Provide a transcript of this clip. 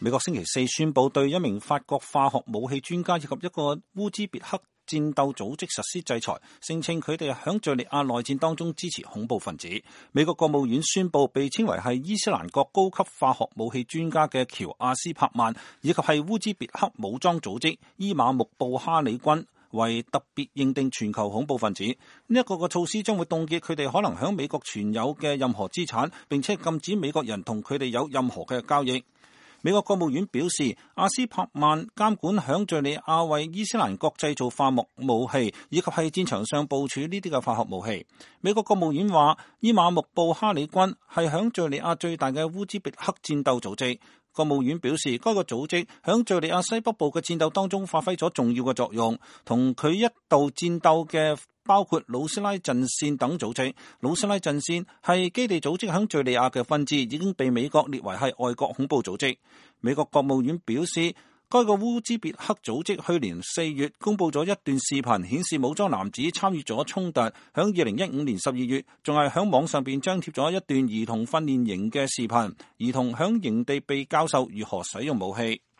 美國星期四宣布對一名法國化學武器專家以及一個烏茲別克戰鬥組織實施制裁，聲稱佢哋喺敘利亞內戰當中支持恐怖分子。美國國務院宣布，被稱為係伊斯蘭國高級化學武器專家嘅喬阿斯柏曼，以及係烏茲別克武裝組織伊馬木布哈里軍為特別認定全球恐怖分子。呢一個措施將會凍結佢哋可能喺美國存有嘅任何資產，並且禁止美國人同佢哋有任何嘅交易。美國國務院表示，阿斯柏曼監管響敘利亞為伊斯蘭國製造化學武器，以及喺戰場上部署呢啲嘅化學武器。美國國務院話，伊馬木布哈里軍係響敘利亞最大嘅烏茲別克戰鬥組織。國務院表示，該個組織響敘利亞西北部嘅戰鬥當中發揮咗重要嘅作用，同佢一道戰鬥嘅包括魯斯拉陣線等組織。魯斯拉陣線係基地組織響敘利亞嘅分支，已經被美國列為係外國恐怖組織。美國國務院表示，該個烏茲別克組織去年4月公布咗一段視頻，顯示武裝男子參與咗衝突。響2015年12月，仲係響網上邊張貼咗一段兒童訓練營嘅視頻，兒童響營地被教授如何使用武器。